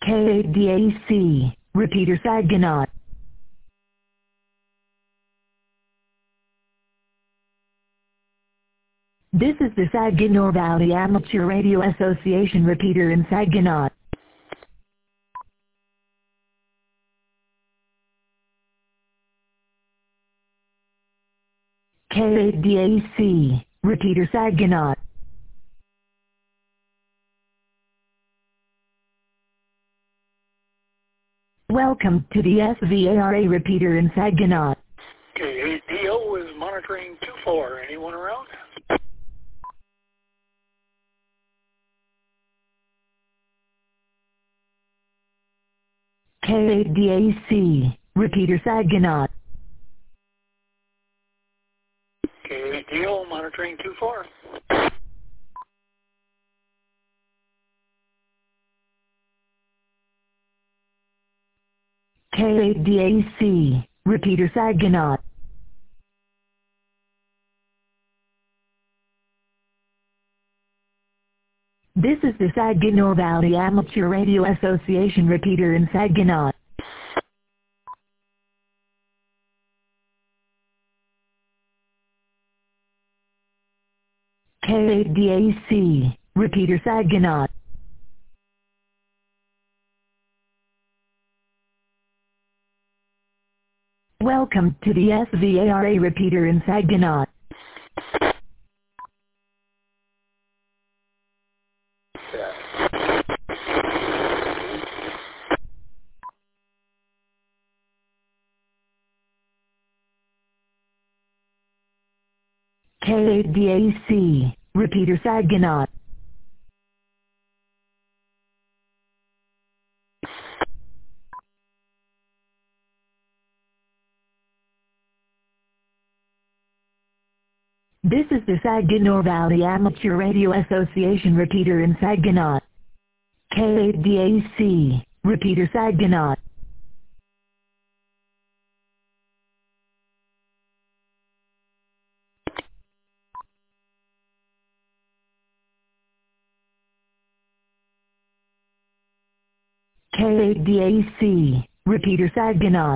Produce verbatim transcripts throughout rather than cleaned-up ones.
K A D A C, repeater Saginaw. This is the Saginaw Valley Amateur Radio Association repeater in Saginaw. K A D A C, repeater Saginaw. Welcome to the S V A R A repeater in Saginaw. K A D O is monitoring two four. Anyone around? K A D A C, repeater Saginaw. K A D O monitoring two four. K A D A C, repeater Saginaw. This is the Saginaw Valley Amateur Radio Association repeater in Saginaw. K A D A C, repeater Saginaw. Welcome to the S V A R A repeater in Saginaw. K A D A C, repeater Saginaw. This is the Saginaw Valley Amateur Radio Association repeater in Saginaw. K A D A C, repeater Saginaw. K A D A C, repeater Saginaw.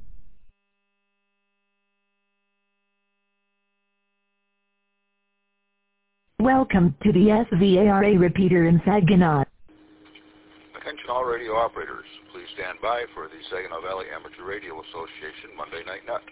Welcome to the S V A R A repeater in Saginaw. Attention all radio operators. Please stand by for the Saginaw Valley Amateur Radio Association Monday Night Nut.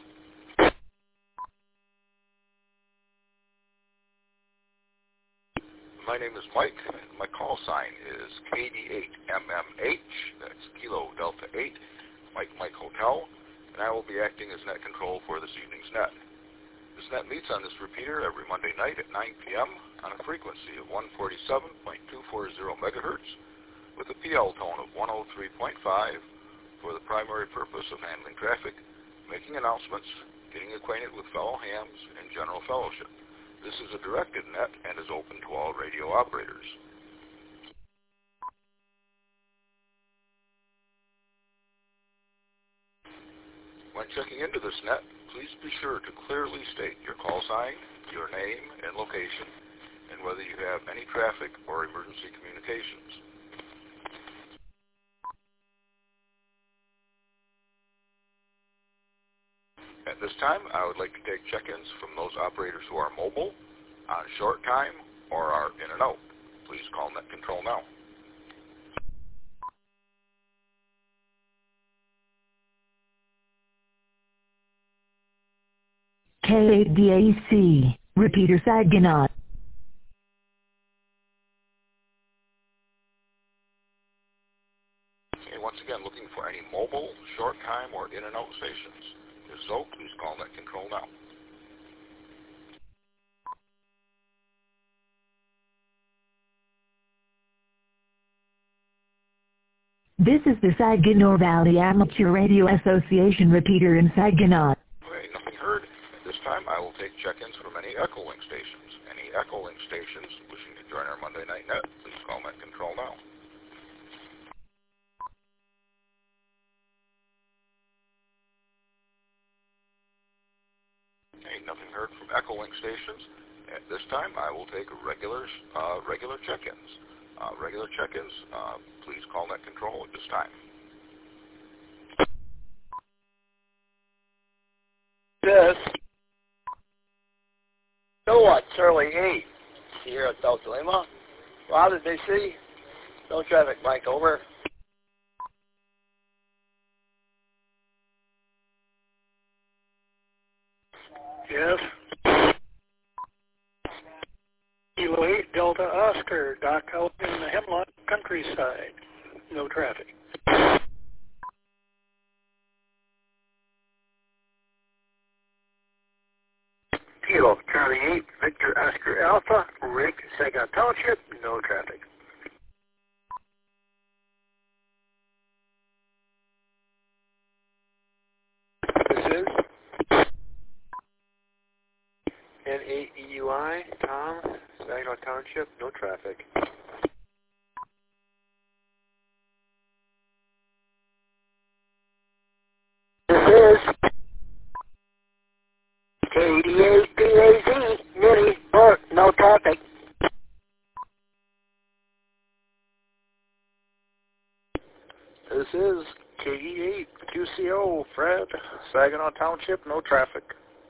My name is Mike, and my call sign is K D eight M M H, that's Kilo Delta eight, Mike Mike Hotel, and I will be acting as net control for this evening's net. This net meets on this repeater every Monday night at nine p m on a frequency of one forty-seven point two four zero megahertz with a P L tone of one oh three point five for the primary purpose of handling traffic, making announcements, getting acquainted with fellow hams, and general fellowship. This is a directed net and is open to all radio operators. When checking into this net, please be sure to clearly state your call sign, your name and location, and whether you have any traffic or emergency communications. At this time, I would like to take check-ins from those operators who are mobile, on short time, or are in and out. Please call net control now. K A D A C, repeater Saginaw. Okay, once again, looking for any mobile, short time, or in and out stations. If so, please call net control now. This is the Saginaw Valley Amateur Radio Association repeater in Saginaw. Okay, nothing heard. At this time, I will take check-ins from any Echolink stations. Any Echolink stations wishing to join our Monday Night Net, please call net control now. Okay, nothing heard from Echolink stations. At this time, I will take regular uh, regular check-ins. Uh, regular check-ins, uh, please call net control at this time. This. So what? Charlie eight. Sierra Delta Lima. Rob, did they see? No traffic, Mike, over. Yes. Kilo eight Delta Oscar, dock out in the Hemlock countryside. No traffic. Kilo Charlie eight Victor Oscar Alpha, Rick, Saginaw Township, no traffic. This is N eight E U I, Tom, Saginaw Township, no traffic. This is K eighty-eight P A Z, Mini, Port, no traffic. This is K E eight Q C O, Fred, Saginaw Township, no traffic.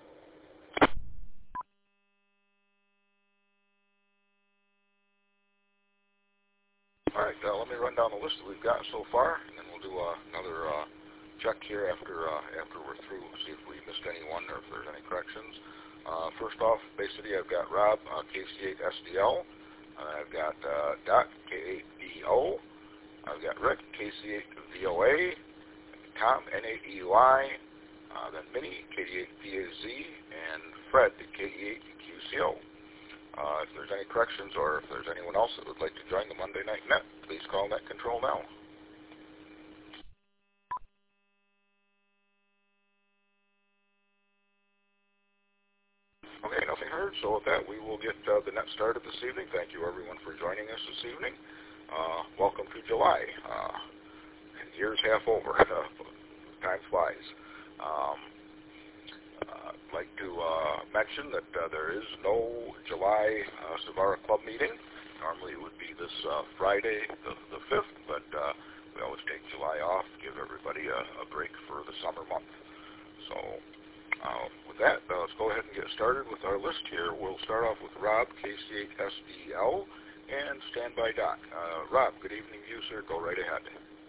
All right, uh, let me run down the list that we've got so far, and then we'll do uh, another uh, check here after uh, after we're through, see if we missed anyone or if there's any corrections. Uh, first off, Bay City, I've got Rob, uh, K C eight S D L. Uh, I've got uh, Doc, K eight D O. I've got Rick, K C eight V O A. Tom, N eight E U I. Uh, then Minnie, K D eight P A Z. And Fred, K D eight Q C O. Uh, if there's any corrections or if there's anyone else that would like to join the Monday Night Net, please call Net Control now. Okay, nothing heard. So with that, we will get uh, the net started this evening. Thank you, everyone, for joining us this evening. Uh, welcome to July. Uh, year's half over. Uh, time flies. Um, uh, I'd like to uh, mention that uh, there is no July uh, Savara Club meeting. Normally it would be this uh, Friday, the, the fifth, but uh, we always take July off, give everybody a, a break for the summer month. So uh, with that, uh, let's go ahead and get started with our list here. We'll start off with Rob, K C eight S D L, and Standby Doc. Uh, Rob, good evening to you, sir. Go right ahead.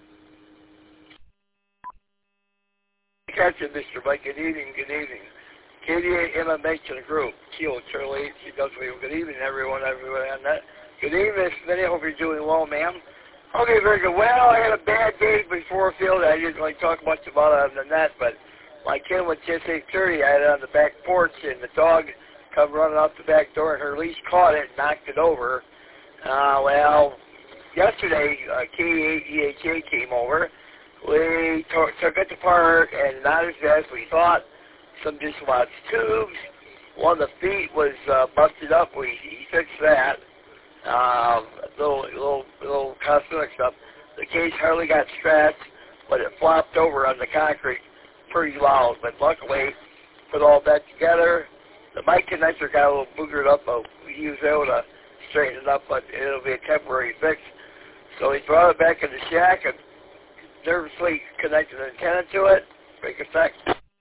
Gotcha, Mister Mike. Good evening, good evening. K D eight M M H to the group. Kilo Charlie eight C W. Good evening, everyone, everyone on that. Good evening, Miss Minnie. Hope you're doing well, ma'am. Okay, very good. Well, I had a bad day before field. I didn't really talk much about it other than that, but my kid went just eight thirty. I had it on the back porch, and the dog come running out the back door, and her leash caught it and knocked it over. Uh, well, yesterday, uh, K eight E H A came over. We took, took it apart, and not as bad as we thought. Some dislodged tubes. One of the feet was uh, busted up. We he fixed that. Um, little, little, little cosmetic stuff. The case hardly got scratched, but it flopped over on the concrete pretty loud. But luckily, put all that together. The mic connector got a little boogered up, but he was able to straighten it up, but it'll be a temporary fix. So he brought it back in the shack and nervously connected an antenna to it, break effect.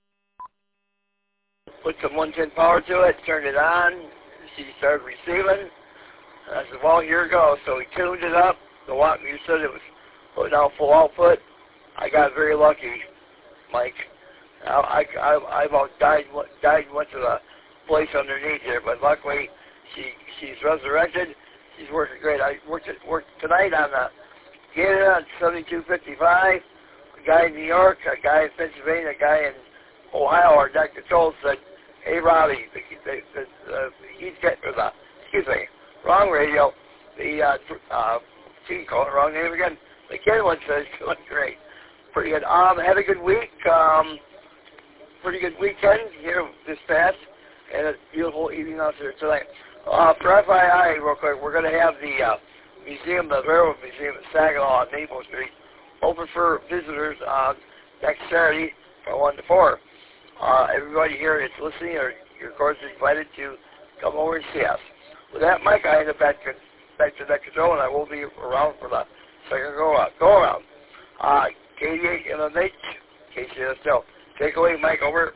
Put some one ten power to it, turned it on. She started receiving. And I said, well, here it goes. So he tuned it up. The watt meter said it was putting out full output. I got very lucky, Mike. I, I, I about died, died and went to the place underneath here, but luckily she she's resurrected. She's working great. I worked, worked tonight on the Gator on seventy-two fifty-five. A guy in New York, a guy in Pennsylvania, a guy in Ohio, our Doctor Toll said, hey, Robbie, the, the, the, uh, he's getting the, excuse me, wrong radio. The, uh, uh, see, call it wrong name again. The kid one says, doing great. Pretty good. Um, had a good week. Um, pretty good weekend here this past, and a beautiful evening out there tonight. Uh, for F Y I, real quick, we're going to have the uh, museum, the Railroad Museum at Saginaw on Maple Street, open for visitors on next Saturday from one to four. Uh, everybody here that's listening, or you're of course invited to come over and see us. With that, Mike, I hand it back to back to the next show, and I will be around for the second go around. Go around. Uh, K eighty-eight M M H, K C S L. Take away, Mike. Over.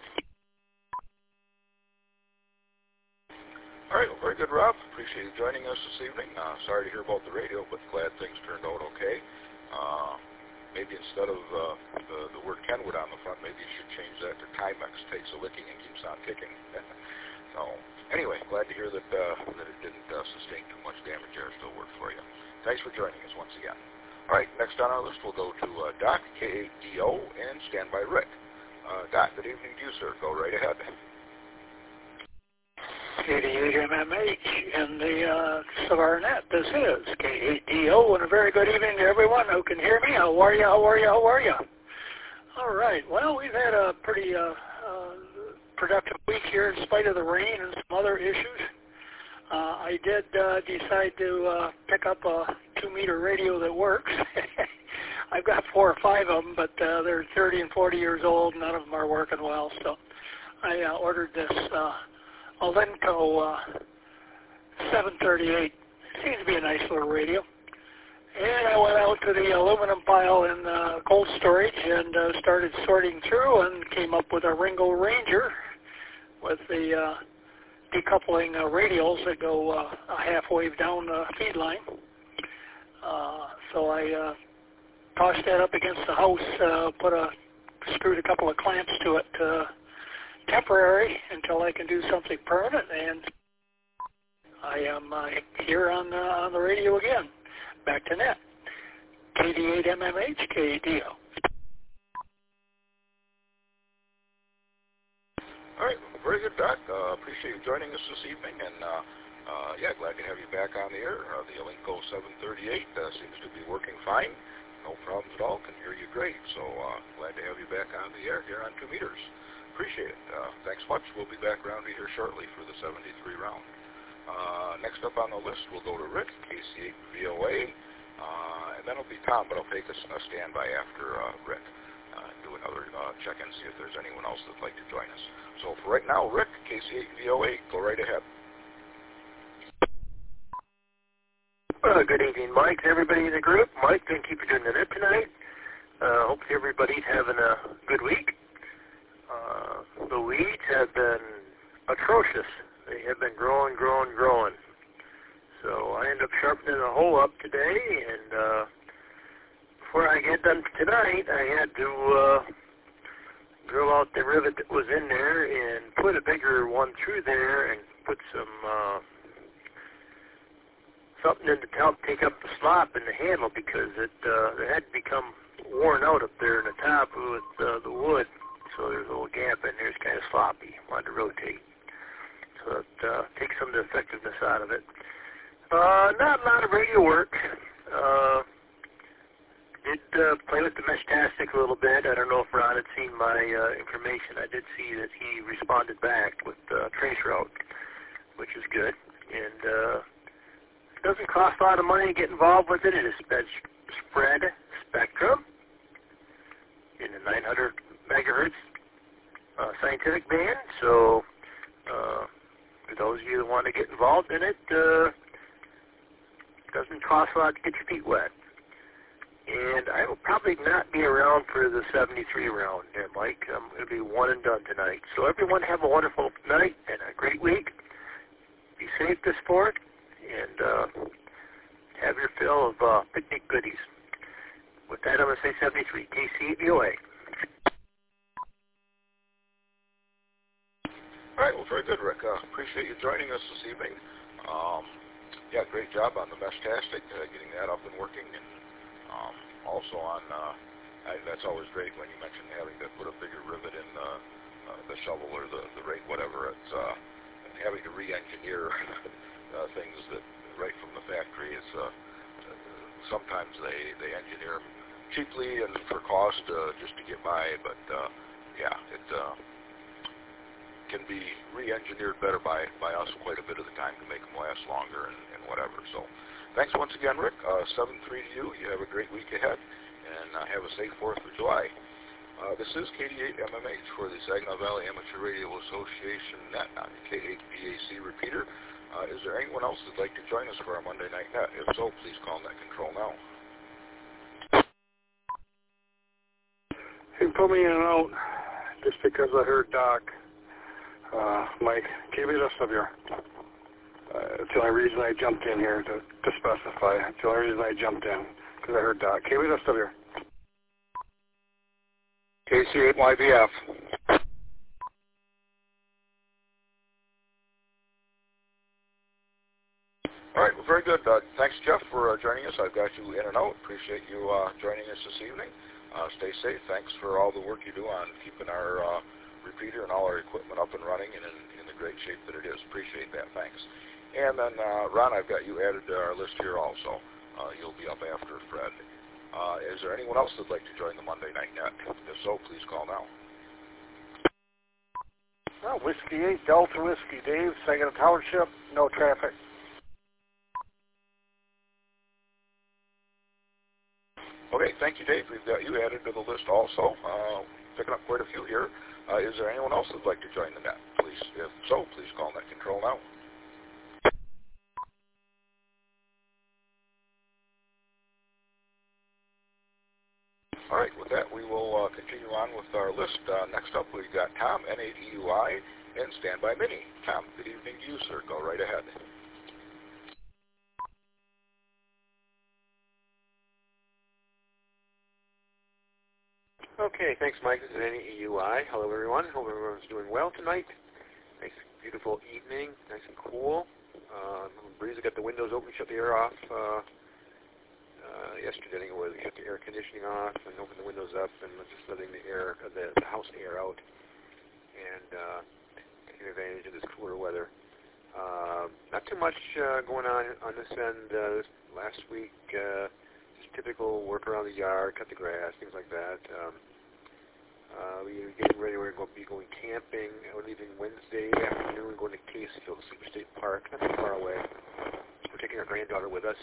All right, well, very good, Rob. Appreciate you joining us this evening. Uh, sorry to hear about the radio, but glad things turned out okay. Uh, maybe instead of uh, the, the word Kenwood on the front, maybe you should change that to Timex, takes a licking and keeps on kicking. So, anyway, glad to hear that uh, that it didn't uh, sustain too much damage there. Still worked for you. Thanks for joining us once again. All right, next on our list we'll go to uh, Doc, K eight D O, and Standby Rick. Uh, Doc, good evening to you, sir. Go right ahead. K eighty-eight M M H in the uh, Savannah. This is K eight D O, and a very good evening to everyone who can hear me. How are you? How are you? How are you? All right. Well, we've had a pretty uh, uh, productive week here in spite of the rain and some other issues. Uh, I did uh, decide to uh, pick up a two-meter radio that works. I've got four or five of them, but uh, they're thirty and forty years old. None of them are working well, so I uh, ordered this uh, Alenco uh, seven thirty-eight. Seems to be a nice little radio. And I went out to the aluminum pile in uh, cold storage and uh, started sorting through and came up with a Ringo Ranger with the uh, decoupling uh, radials that go uh, a half wave down the feed line. Uh, so I uh, tossed that up against the house, uh, put a screwed a couple of clamps to it, uh, temporary until I can do something permanent, and I am uh, here on the, on the radio again. Back to net. K eighty-eight M M H, K D O. All right, well, very good, Doc. Uh, appreciate you joining us this evening, and uh, uh, yeah, glad to have you back on the air. Uh, the Alenco seven thirty-eight uh, seems to be working fine. No problems at all. Can hear you great. So uh, glad to have you back on the air here on two meters. Appreciate it. Uh, thanks much. We'll be back around here shortly for the seventy-three round. Uh, next up on the list, we'll go to Rick, K C eight V O A, uh, and then it'll be Tom, but I'll take a, a standby after uh, Rick. Uh, do another uh, check-in, see if there's anyone else that'd like to join us. So for right now, Rick, K C eight V O A, go right ahead. Uh, good evening, Mike, and everybody in the group. Mike, thank you for doing the net tonight. Uh, hope everybody's having a good week. Uh, the weeds have been atrocious. They have been growing, growing, growing. So I end up sharpening a hole up today, and uh, before I get done tonight, I had to uh, drill out the rivet that was in there and put a bigger one through there and put some uh, something in to help take up the slop in the handle, because it, uh, it had become worn out up there in the top with uh, the wood. So there's a little gap in there. It's kind of sloppy. Wanted to rotate. So it uh, takes some of the effectiveness out of it. Uh, not a lot of radio work. Uh, did uh, play with the Meshtastic a little bit. I don't know if Ron had seen my uh, information. I did see that he responded back with uh, trace route, which is good. And uh, it doesn't cost a lot of money to get involved with it. It is spread spectrum in the nine hundred megahertz uh, scientific band. So uh, for those of you that want to get involved in it, uh, it doesn't cost a lot to get your feet wet. And I will probably not be around for the seventy-three round there, Mike. I'm going to be one and done tonight. So everyone have a wonderful night and a great week. Be safe this sport, and uh, have your fill of uh, picnic goodies. With that, I'm going to say seventy-three, K C V O A. All right, well, very good, Rick. Uh, appreciate you joining us this evening. Um, yeah, great job on the Meshtastic, uh, getting that up and working, and um, also on, uh, I, that's always great when you mention having to put a bigger rivet in uh, uh, the shovel or the, the rake, whatever. It's uh, having to re-engineer uh, things that right from the factory. It's uh, sometimes they, they engineer them cheaply and for cost uh, just to get by, but uh, yeah, it uh, can be re-engineered better by, by us quite a bit of the time to make them last longer and, and whatever. So thanks once again, Rick. Uh, seven three to you. You have a great week ahead, and uh, have a safe fourth of July. Uh, this is K eighty-eight M M H for the Saginaw Valley Amateur Radio Association net on the K eight B A C repeater. Uh, is there anyone else that'd like to join us for our Monday Night Net? If so, please call Net Control now. You put me in and out just because I heard Doc. Uh, Mike, give me this of your. Uh, it's the only reason I jumped in here to, to specify. It's the only reason I jumped in because I heard Doc. Give me this of your. K C eight Y B F. All right, well, very good. Uh, thanks, Jeff, for uh, joining us. I've got you in and out. Appreciate you uh, joining us this evening. Uh, stay safe. Thanks for all the work you do on keeping our uh, repeater and all our equipment up and running and in, in the great shape that it is. Appreciate that. Thanks. And then, uh, Ron, I've got you added to our list here also. Uh, you'll be up after Fred. Uh, is there anyone else that'd like to join the Monday Night Net? If so, please call now. Well, Whiskey eight, Delta Whiskey, Dave, Saginaw Township, no traffic. Okay, thank you, Dave. We've got you added to the list also. Uh, picking up quite a few here. Uh, is there anyone else that'd like to join the net? Please, if so, please call Net Control now. All right, with that, we will uh, continue on with our list. Uh, next up, we've got Tom, N eight E U I, and Standby Mini. Tom, good evening to you, sir. Go right ahead. Okay, thanks, Mike. This is N eight E U I. Hello, everyone. Hope everyone's doing well tonight. Nice, beautiful evening. Nice and cool. Uh, breeze. I got the windows open, shut the air off. Uh, uh, yesterday, I think it was. We shut the air conditioning off and opened the windows up and just letting the air, uh, the, the house air out, and uh, taking advantage of this cooler weather. Uh, not too much uh, going on on this end. Uh, this last week, uh, just typical work around the yard, cut the grass, things like that. Um, Uh, we're getting ready. We're going to be going camping. We're leaving Wednesday afternoon, going to Caseyville, Super State Park, not too far away. We're taking our granddaughter with us.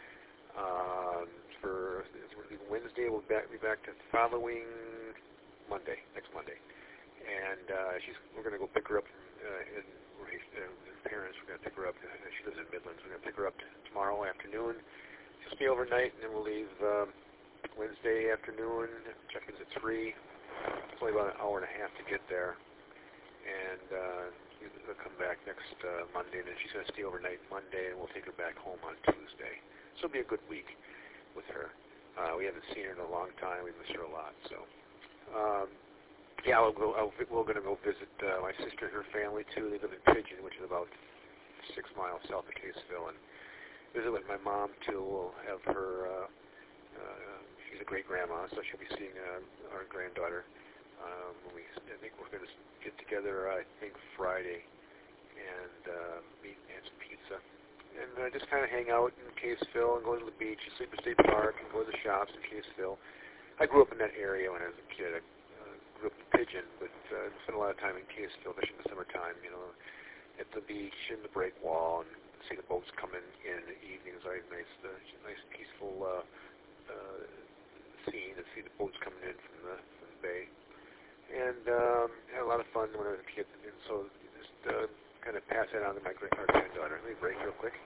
Um, for we're leaving Wednesday. We'll back, be back the following Monday, next Monday. And uh, she's we're going to go pick her up. Uh, in, uh, her parents, we're going to pick her up. Uh, she lives in Midlands. We're going to pick her up tomorrow afternoon. She'll stay overnight, and then we'll leave um, Wednesday afternoon. Check-in's at three. It's only about an hour and a half to get there, and uh, we'll come back next uh, Monday, and then she's going to stay overnight Monday, and we'll take her back home on Tuesday. So it'll be a good week with her. Uh, we haven't seen her in a long time. We miss her a lot. So, um, yeah, I'll go, I'll, we're going to go visit uh, my sister and her family, too. They live in Pigeon, which is about six miles south of Caseyville, and visit with my mom, too. We'll have her... Uh, uh, she's a great-grandma, so she'll be seeing uh, our granddaughter. Um, we, I think we're going to get together, I think, Friday and uh, meet and have some pizza. And uh, just kind of hang out in Caseyville and go to the beach, Sleeper State Park, and go to the shops in Caseyville. I grew up in that area when I was a kid. I uh, grew up in Pigeon, but uh, spent a lot of time in Caseyville, especially in the summertime, you know, at the beach and the break wall and see the boats coming in in the evenings. I had a nice, uh, nice peaceful uh, uh, scene to see the boats coming in from the, from the bay. And um, had a lot of fun when I was a kid, and so just uh, kind of pass that on to my great our granddaughter. Let me break real quick.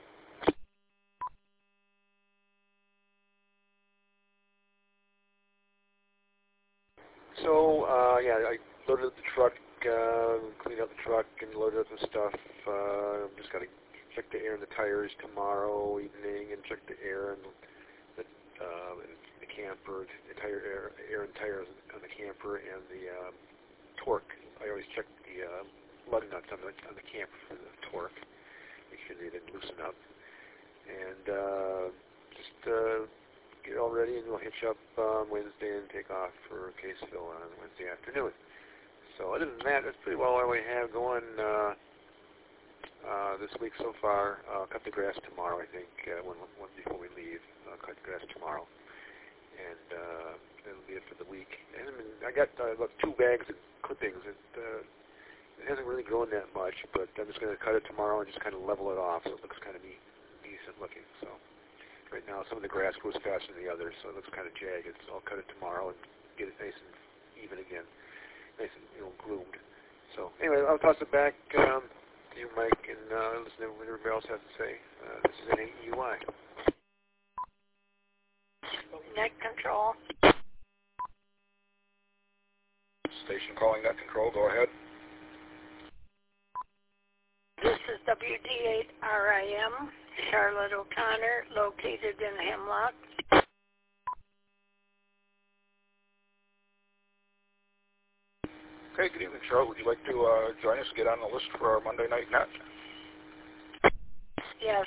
So uh, yeah, I loaded up the truck, uh, cleaned out the truck, and loaded up the stuff. Uh, just got to check the air in the tires tomorrow evening, and check the air and the uh, and the camper, the tire air, air and tires on the camper, and the um, torque. I always check the uh, lug nuts on the on the camper for the torque, make sure they didn't loosen up, and uh, just uh, get all ready, and we'll hitch up um, Wednesday and take off for Caseyville on Wednesday afternoon. So other than that, that's pretty well all we have going uh, uh, this week so far. Uh, cut the grass tomorrow, I think, uh, when, when before we leave. Uh, cut the grass tomorrow. And uh, that'll be it for the week. And I, mean, I got uh, about two bags of clippings. It, uh, it hasn't really grown that much, but I'm just going to cut it tomorrow and just kind of level it off so it looks kind of neat, decent looking. So right now some of the grass grows faster than the others, so it looks kind of jagged. So I'll cut it tomorrow and get it nice and even again, nice and, you know, groomed. So anyway, I'll toss it back um, to you, Mike, and uh, listen to what everybody else has to say. Uh, this is N A E U I. Net control. Station calling net control. Go ahead. This is W D eight R I M, Charlotte O'Connor, located in Hemlock. Okay, good evening, Charlotte. Would you like to uh, join us, get on the list for our Monday night net? Yes.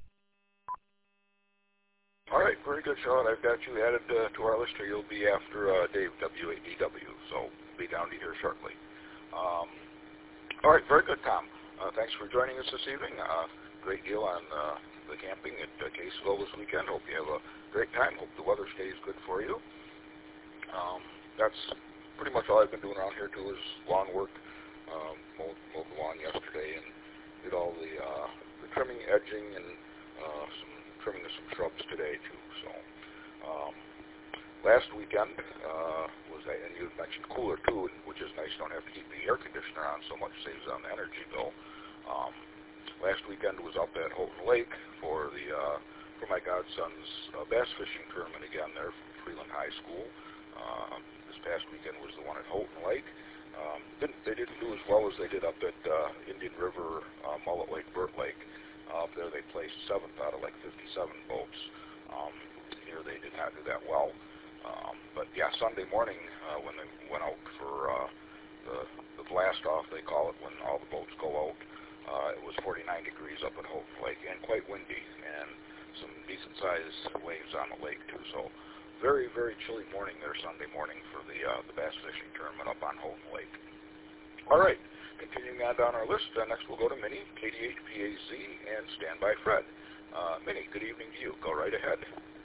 All right, very good, Charlotte. I've got you added uh, to our list here. You'll be after uh, Dave, W A D W, so be down to you here shortly. Um, all right, very good, Tom. Uh, thanks for joining us this evening. Uh, great deal on uh, the camping at uh, Caseville this weekend. Hope you have a great time. Hope the weather stays good for you. Um, that's pretty much all I've been doing around here, too, is lawn work. Um, mowed, mowed the lawn yesterday and did all the, uh, the trimming, edging, and uh, some trimming of some shrubs today, too. So um, last weekend uh, was, and you mentioned cooler, too, which is nice. You don't have to keep the air conditioner on so much, saves on the energy bill. Um, last weekend was up at Houghton Lake for the uh, for my godson's uh, bass fishing tournament again there from Freeland High School. Uh, this past weekend was the one at Houghton Lake. Um, didn't, they didn't do as well as they did up at uh, Indian River, uh, Mullet Lake, Burt Lake. Uh, up there they placed seventh out of like fifty-seven boats. Um, here they did not do that well. Um, but yeah, Sunday morning uh, when they went out for uh, the, the blast off, they call it, when all the boats go out, uh, it was forty-nine degrees up at Houghton Lake and quite windy and some decent sized waves on the lake too. So very, very chilly morning there Sunday morning for the uh, the bass fishing tournament up on Houghton Lake. All right, continuing on down our list, uh, next we'll go to Minnie, K D H P A Z, and Standby Fred. Uh, Minnie, good evening to you. Go right ahead.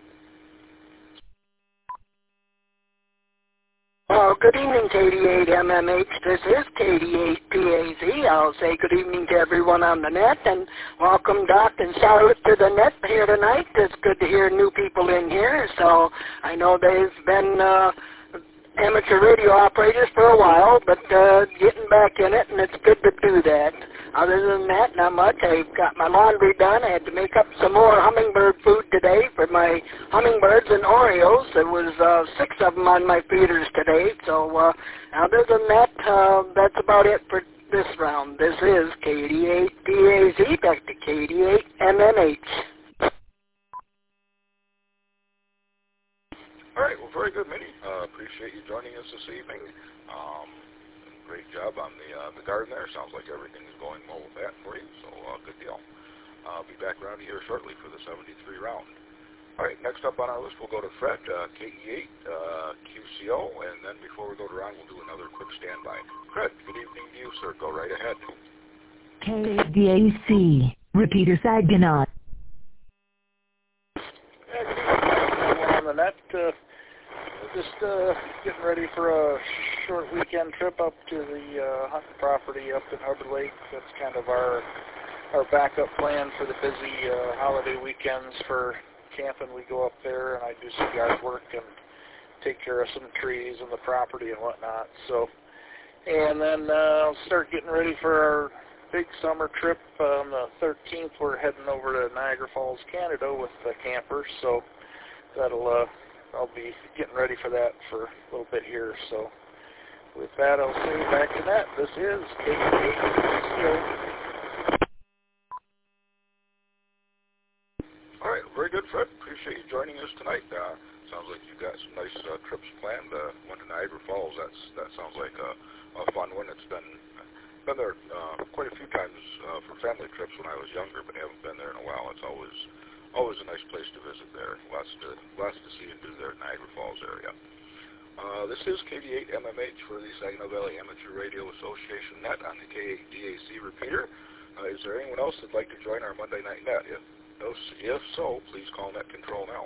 Oh, good evening, K D eight M M H. This is K D eight P A Z. I'll say good evening to everyone on the net, and welcome, Doc and Charlotte, to the net here tonight. It's good to hear new people in here. So I know they've been uh, amateur radio operators for a while, but uh, getting back in it, and it's good to do that. Other than that, not much. I got my laundry done. I had to make up some more hummingbird food today for my hummingbirds and Orioles. There was uh, six of them on my feeders today. So uh, other than that, uh, that's about it for this round. This is K D eight P A Z, back to K D eight M M H. All right, well, very good, Minnie. Uh, appreciate you joining us this evening. Um, great job on the uh, the garden there. Sounds like everything is going well with that for you, so uh, good deal. Uh, I'll be back around here shortly for the seventy-three round. All right, next up on our list, we'll go to Fred, uh, K E eight, uh, Q C O, and then before we go to Ron, we'll do another quick standby. Fred, good evening to you, sir. Go right ahead. K D A C, repeater Saginaw. Yeah, good evening. We're on the net. Uh, just uh, getting ready for a short weekend trip up to the uh, hunting property up in Hubbard Lake. That's kind of our our backup plan for the busy uh, holiday weekends for camping. We go up there and I do some yard work and take care of some trees and the property and whatnot. So, and then uh, I'll start getting ready for our big summer trip on the thirteenth. We're heading over to Niagara Falls, Canada with the campers. So that'll uh, I'll be getting ready for that for a little bit here. So with that, I'll see you back to that. This is K D eight C O. All right, very good, Fred. Appreciate you joining us tonight. Uh, sounds like you've got some nice uh, trips planned. Uh, went to Niagara Falls. That's that sounds like a, a fun one. It's been been there uh, quite a few times uh, for family trips when I was younger, but haven't been there in a while. It's always always a nice place to visit there. Lots to lots to see and do there at Niagara Falls area. Uh, this is K D eight M M H for the Saginaw Valley Amateur Radio Association net on the K eight D A C repeater. Uh, is there anyone else that'd like to join our Monday night net? If If so, please call net control now.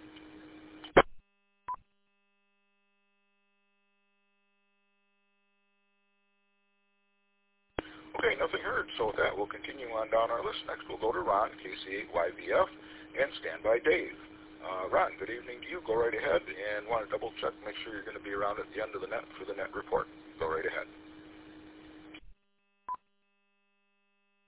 Okay, nothing heard. So with that, we'll continue on down our list. Next, we'll go to Ron, K C eight Y V F, and Standby Dave. Uh, Ron, good evening to you. Go right ahead and want to double check, make sure you're going to be around at the end of the net for the net report. Go right ahead.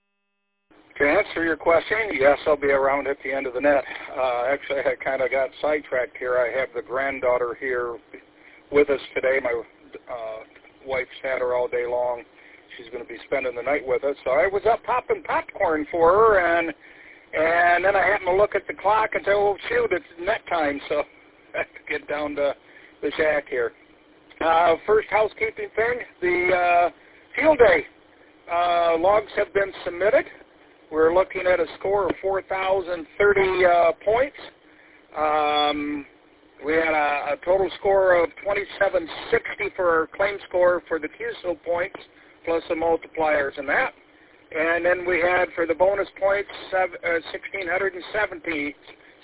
To answer your question, yes, I'll be around at the end of the net. Uh, actually, I kind of got sidetracked here. I have the granddaughter here with us today. My uh, wife's had her all day long. She's going to be spending the night with us. So I was up popping popcorn for her, and and then I happened to look at the clock and say, oh, shoot, it's net time. So I have to get down to the shack here. Uh, first housekeeping thing, the uh, field day. Uh, logs have been submitted. We're looking at a score of four thousand thirty uh, points. Um, we had a, a total score of twenty-seven sixty for our claim score for the Q S O points, plus the multipliers and that. And then we had for the bonus points uh, sixteen seventy.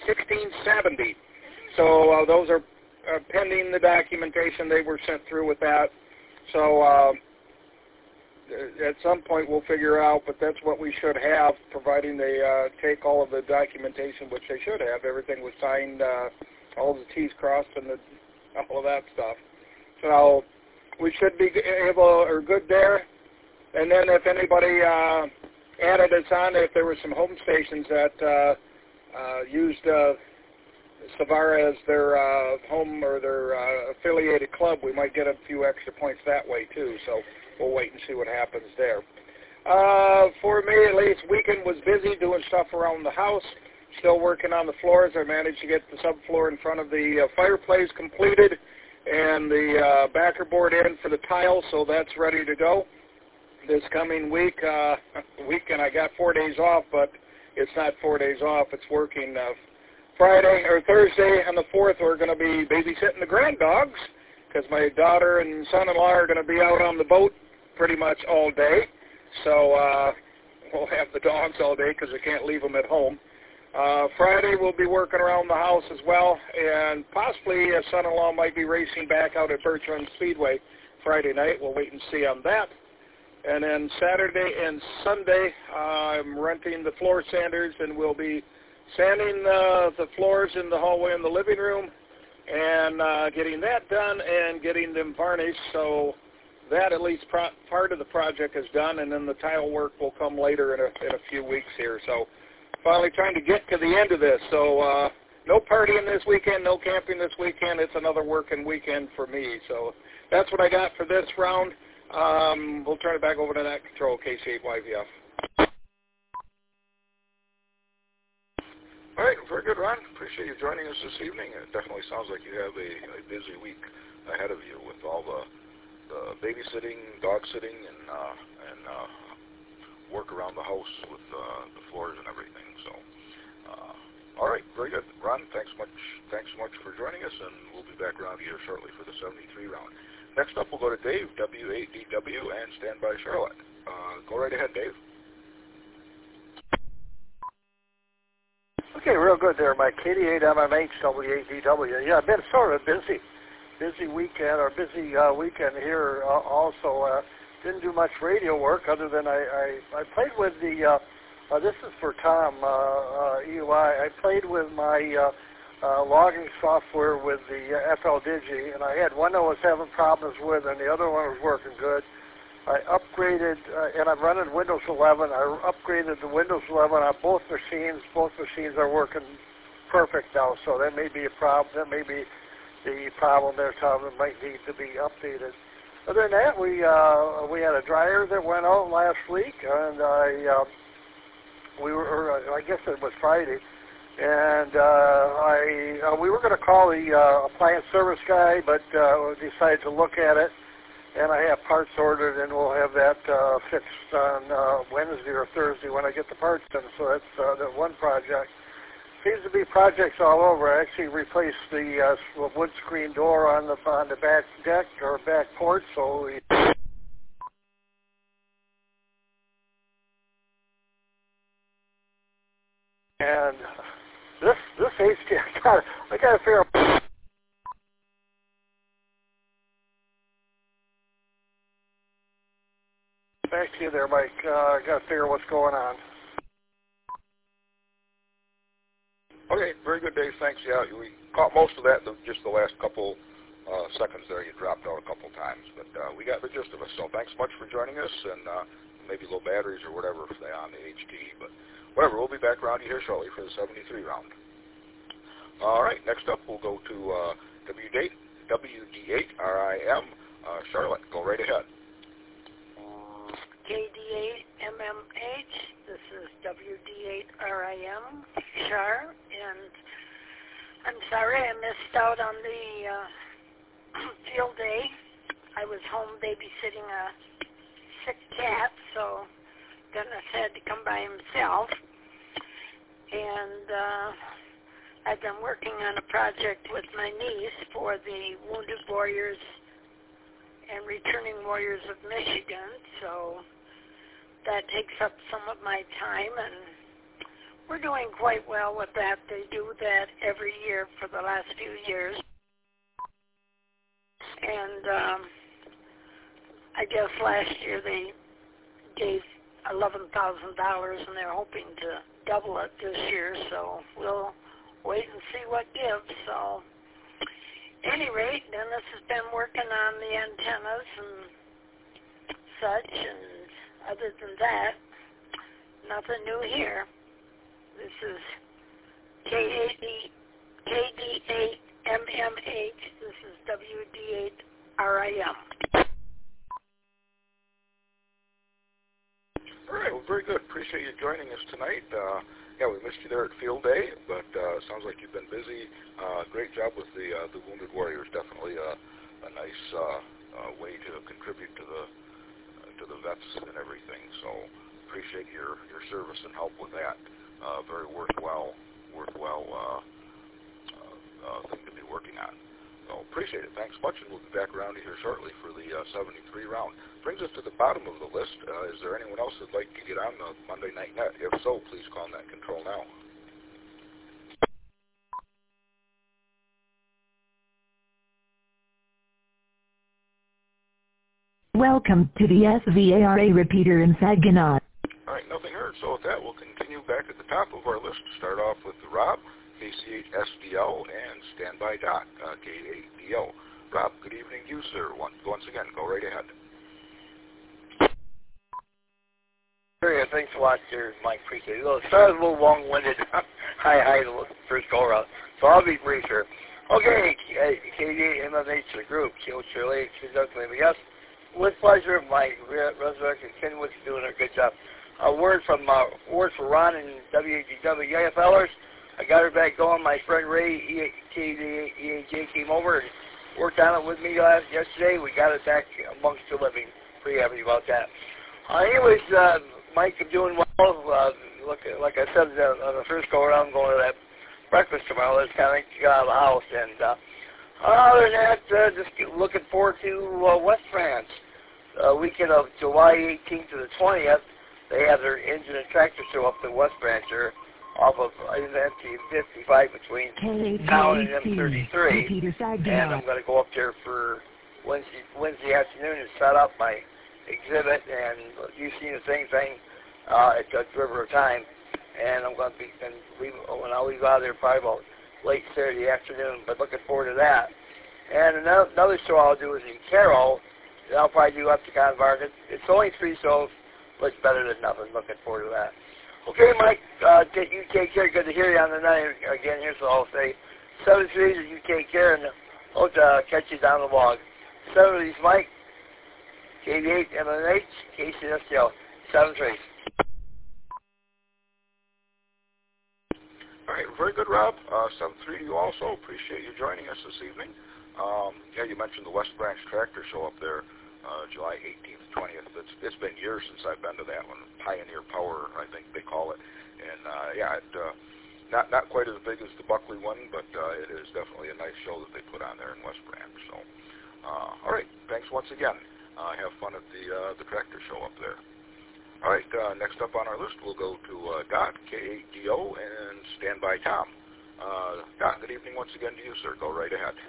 So uh, those are uh, pending the documentation. They were sent through with that. So uh, at some point we'll figure out, but that's what we should have, providing they uh, take all of the documentation, which they should have. Everything was signed, uh, all the T's crossed, and the, all of that stuff. So we should be able, or good there. And then if anybody uh, added us on, if there were some home stations that uh, uh, used uh, Savara as their uh, home or their uh, affiliated club, we might get a few extra points that way too. So we'll wait and see what happens there. Uh, for me, at least, weekend was busy doing stuff around the house. Still working on the floors. I managed to get the subfloor in front of the uh, fireplace completed and the uh, backer board in for the tile, so that's ready to go. This coming week, uh, weekend I got four days off, but it's not four days off. It's working uh, Friday or Thursday and the fourth. We're going to be babysitting the grand dogs because my daughter and son-in-law are going to be out on the boat pretty much all day. So uh, we'll have the dogs all day because we can't leave them at home. Uh, Friday we'll be working around the house as well, and possibly a son-in-law might be racing back out at Birch Run Speedway Friday night. We'll wait and see on that. And then Saturday and Sunday, uh, I'm renting the floor sanders, and we'll be sanding uh, the floors in the hallway and the living room, and uh, getting that done and getting them varnished. So that at least pro- part of the project is done, and then the tile work will come later in a, in a few weeks here. So finally trying to get to the end of this. So uh, no partying this weekend, no camping this weekend. It's another working weekend for me. So that's what I got for this round. Um, we'll turn it back over to that control, K C eight Y V F. All right, very good, Ron. Appreciate you joining us this evening. It definitely sounds like you have a, a busy week ahead of you with all the, the babysitting, dog sitting, and uh, and uh, work around the house with uh, the floors and everything. So, uh, all right, very good, Ron. Thanks much. Thanks so much for joining us, and we'll be back around here shortly for the seventy-three round. Next up, we'll go to Dave, W A D W, and Standby Charlotte. Uh, go right ahead, Dave. Okay, real good there, Mike. K D eight M M H, W A D W. Yeah, been sort of busy, busy weekend, or busy uh, weekend here uh, also. Uh, didn't do much radio work other than I, I, I played with the, uh, uh, this is for Tom, uh, uh, E U I, I played with my uh, Uh, logging software with the uh, F L Digi, and I had one I was having problems with, and the other one was working good. I upgraded, uh, and I'm running Windows eleven. I upgraded the Windows eleven on both machines. Both machines are working perfect now, so that may be a problem. That may be the problem there, Tom. It might need to be updated. Other than that, we uh, we had a dryer that went out last week, and I uh, we were, I guess it was Friday. And uh, I, uh, we were going to call the uh, appliance service guy, but uh, decided to look at it. And I have parts ordered, and we'll have that uh, fixed on uh, Wednesday or Thursday when I get the parts in. So that's uh, that one project. Seems to be projects all over. I actually replaced the uh, wood screen door on the on the back deck or back porch. So we and this this H D, I got I got to figure out. Back to you there, Mike. Uh, I got to figure what's going on. Okay, very good, Dave. Thanks. Yeah, we caught most of that, just the last couple uh, seconds there. You dropped out a couple times, but uh, we got the gist of it. So thanks much for joining us, and uh, maybe low batteries or whatever if they're on the H D. But whatever, we'll be back around you here shortly for the seventy-three round. All right, next up we'll go to uh, W D eight R I M, uh, Charlotte. Go right ahead. K D eight M M H, this is W D eight R I M, Char, and I'm sorry I missed out on the uh, field day. I was home babysitting a sick cat, so Dennis had to come by himself. And uh, I've been working on a project with my niece for the Wounded Warriors and Returning Warriors of Michigan, so that takes up some of my time, and we're doing quite well with that. They do that every year for the last few years. And um, I guess last year they gave eleven thousand dollars, and they're hoping to double it this year, so we'll wait and see what gives. So, at any rate, Dennis has been working on the antennas and such, and other than that, nothing new here. This is K D eight M M H. This is W D eight R I M. All right, well, very good. Appreciate you joining us tonight. Uh, yeah, we missed you there at Field Day, but uh, sounds like you've been busy. Uh, great job with the uh, the Wounded Warriors. Definitely a, a nice uh, uh, way to contribute to the uh, to the vets and everything. So appreciate your, your service and help with that. Uh, very worthwhile worthwhile uh, uh, uh, thing to be working on. So appreciate it. Thanks much, and we'll be back around here shortly for the uh, seventy-three round. Brings us to the bottom of the list. Uh, is there anyone else that'd like to get on the Monday Night Net? If so, please call Net Control now. Welcome to the S V A R A repeater in Saginaw. All right, nothing heard. So with that, we'll continue back at the top of our list. Start off with Rob, K C eight S D L, and Standby Doc, uh, K eight D O. Rob, good evening to you, sir. Once, once again, go right ahead. Sure, thanks a lot there, Mike. Appreciate it. It started a little long-winded. hi, hi, the first go-around. So I'll be brief here. Okay, K D eight M M H to the group. Kill Shirley, conducting yes. With pleasure, my resurrected Kenwood's doing a good job. A word from uh, word for Ron and W G W Fellers. I got her back going. My friend Ray, E A J, came over and worked on it with me last yesterday. We got it back amongst the living. Pretty happy about that. Uh, anyways, uh, Mike, I'm doing well. Uh, look, like I said uh, on the first go around, I'm going to that breakfast tomorrow. That's kind of get out of the house. And uh, other than that, uh, just looking forward to uh, West France. Uh, weekend of July eighteenth to the twentieth, they have their engine and tractor show up the West Branch here off of M T fifty-five between town and M thirty-three. And I'm going to go up there for Wednesday, Wednesday afternoon and set up my exhibit. And you've seen the same thing uh, at Dutch River of Time. And I'm going to be, and leave, when I'll leave out of there probably about late Saturday afternoon, but looking forward to that. And another, another show I'll do is in Carroll. I'll probably do up to Convard. It's, it's only three shows, but it's better than nothing. Looking forward to that. Okay, Mike, uh, you take care. Good to hear you on the night again here, so I'll say seven threes and you take care, and hope to uh, catch you down the log. Seven threes, Mike, K D eight M M H, K C S L, seven threes. All right, very good, Rob. Uh, seven three to you also. Appreciate you joining us this evening. Um, yeah, you mentioned the West Branch Tractor Show up there, uh, July eighteenth, twentieth. It's, it's been years since I've been to that one. Pioneer Power, I think they call it. And, uh, yeah, it, uh, not not quite as big as the Buckley one, but uh, it is definitely a nice show that they put on there in West Branch. So, uh, all right, thanks once again. Uh, have fun at the uh, the tractor show up there. All right, uh, next up on our list, we'll go to uh, Dot, K eight D O, and Standby Tom. Uh, Dot, good evening once again to you, sir. Go right ahead.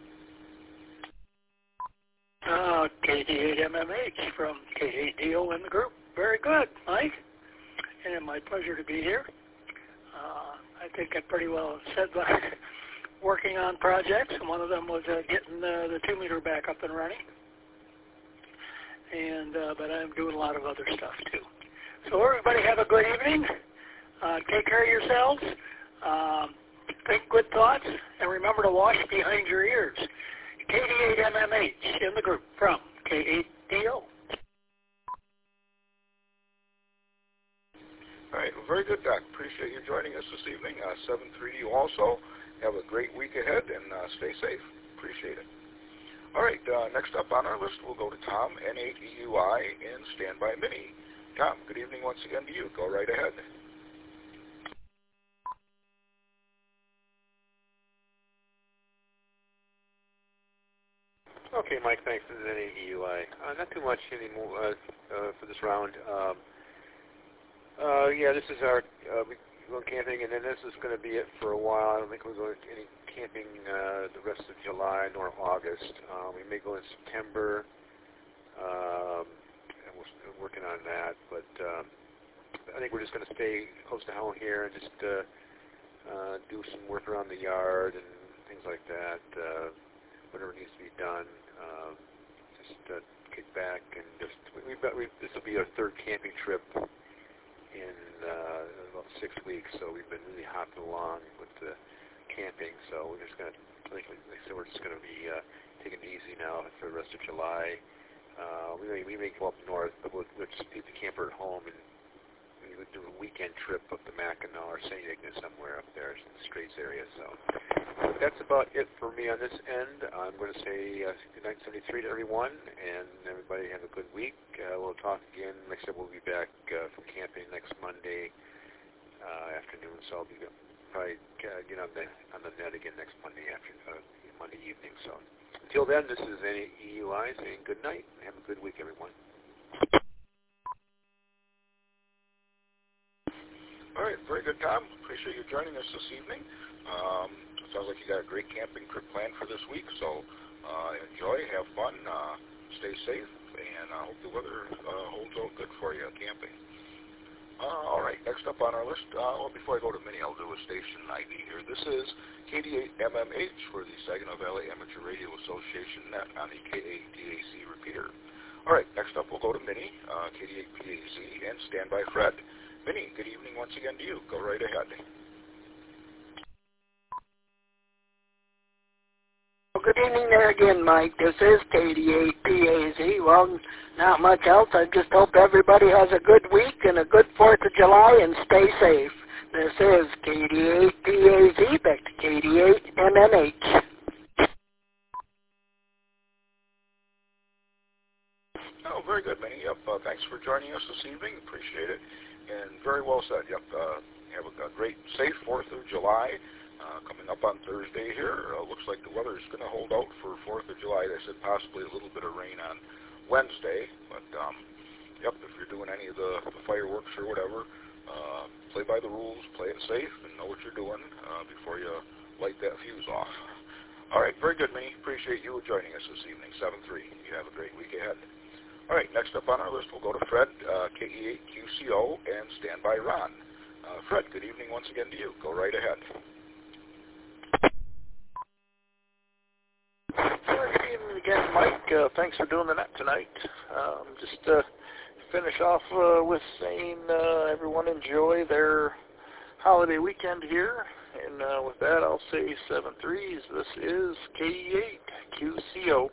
Uh, K D eight M M H from K eight D O in the group. Very good, Mike. And my pleasure to be here. Uh, I think I pretty well said that working on projects, and one of them was uh, getting uh, the two meter back up and running. And uh, but I'm doing a lot of other stuff too. So everybody have a good evening. Uh, uh, take care of yourselves. Um, think good thoughts, and remember to wash behind your ears. K D eight M M H in the group from K eight D O. All right, well, very good, Doc. Appreciate you joining us this evening. Uh, seven three to you also. Have a great week ahead, and uh, stay safe. Appreciate it. All right, uh, next up on our list, we'll go to Tom, N eight E U I, and Standby Mini. Tom, good evening once again to you. Go right ahead. Okay, Mike, thanks. This is N eight E U I. Uh, not too much anymore uh, uh, for this round. Um, uh, yeah, this is our, uh, we're going camping, and then this is going to be it for a while. I don't think we're going to any camping uh, the rest of July nor August. Uh, we may go in September, um, and we're still working on that, but um, I think we're just going to stay close to home here and just uh, uh, do some work around the yard and things like that, uh, whatever needs to be done. Um, just uh, kick back and just, we, we've got, we, this will be our third camping trip in uh, about six weeks, so we've been really hopping along with the camping, so we're just going to, I think, like I said, we're just going to be uh, taking it easy now for the rest of July. Uh, we, may, we may go up north, but we'll, we'll just leave the camper at home, and we would do a weekend trip up to Mackinac or Saint Ignace somewhere up there in the Straits area. So but that's about it for me on this end. I'm going to say uh, good night seventy-three to everyone, and everybody have a good week. Uh, we'll talk again. Like I said, we'll be back uh, from camping next Monday uh, afternoon, so I'll be probably uh, get on the on the net again next Monday afternoon, uh, Monday evening. So until then, this is N eight E U I saying good night and have a good week, everyone. All right, very good, Tom. Appreciate you joining us this evening. Um, it sounds like you got a great camping trip planned for this week, so uh, enjoy, have fun, uh, stay safe, and I hope the weather uh, holds out good for you camping. Uh, all right, next up on our list, uh, well, before I go to Mini, I'll do a station I D here. This is K D eight M M H for the Saginaw Valley Amateur Radio Association net on the K eight D A C repeater. All right, next up we'll go to Mini, uh, K D eight P A Z, and Standby Fred. Mini, good evening once again to you. Go right ahead. Well, good evening there again, Mike. This is K D eight P A Z. Well, not much else. I just hope everybody has a good week and a good fourth of July and stay safe. This is K D eight P A Z, back to K D eight M M H. Oh, very good, Mini. Yep, uh, thanks for joining us this evening. Appreciate it. And very well said. Yep, uh, have a, a great, safe fourth of July uh, coming up on Thursday here. Uh, looks like the weather is going to hold out for fourth of July. They said possibly a little bit of rain on Wednesday. But, um, yep, if you're doing any of the, the fireworks or whatever, uh, play by the rules, play it safe, and know what you're doing uh, before you light that fuse off. All right, very good, Minnie. Appreciate you joining us this evening, seven three. You have a great week ahead. All right, next up on our list, we'll go to Fred, uh, K E eight Q C O, and Standby Ron. Uh, Fred, good evening once again to you. Go right ahead. Good evening again, Mike. Uh, thanks for doing the net tonight. Um, just uh, finish off uh, with saying uh, everyone enjoy their holiday weekend here. And uh, with that, I'll say seven threes. This is K E eight Q C O.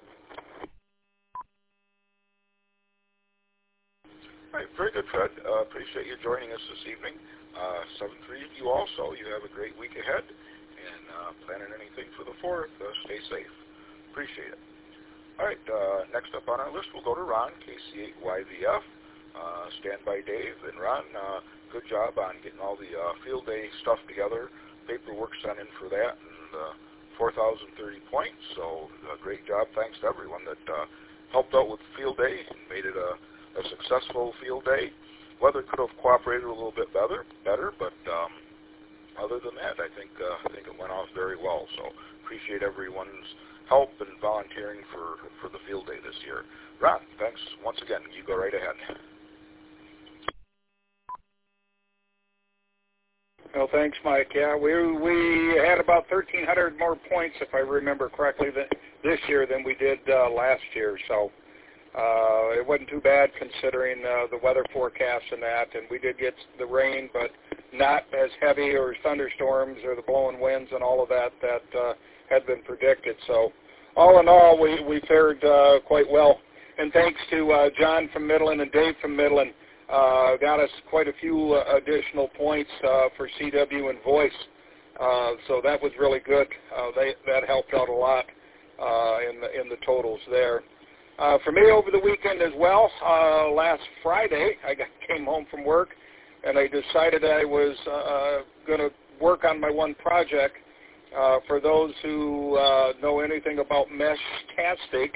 All right, very good, Fred. Uh, appreciate you joining us this evening. Uh, seven three, you also. You have a great week ahead. And uh, planning anything for the fourth, uh, stay safe. Appreciate it. All right, uh, next up on our list, we'll go to Ron, K C eight Y V F. Uh, Standby Dave. And Ron, uh, good job on getting all the uh, field day stuff together. Paperwork sent in for that, and uh, four thousand thirty points. So uh, great job. Thanks to everyone that uh, helped out with field day and made it a a successful field day. Weather could have cooperated a little bit better, better, but um, other than that, I think uh, I think it went off very well. So appreciate everyone's help and volunteering for for the field day this year. Ron, thanks once again. You go right ahead. Well, thanks, Mike. Yeah, we we had about thirteen hundred more points, if I remember correctly, th- this year than we did uh, last year. So. Uh, it wasn't too bad considering uh, the weather forecast and that, and we did get the rain, but not as heavy or thunderstorms or the blowing winds and all of that that uh, had been predicted. So all in all, we, we fared uh, quite well. And thanks to uh, John from Midland and Dave from Midland, uh, got us quite a few uh, additional points uh, for C W and voice. Uh, so that was really good. Uh, they, that helped out a lot uh, in, the, in the totals there. Uh, for me over the weekend as well, uh, last Friday I got, came home from work and I decided I was uh, going to work on my one project. Uh, for those who uh, know anything about Mesh-tastic,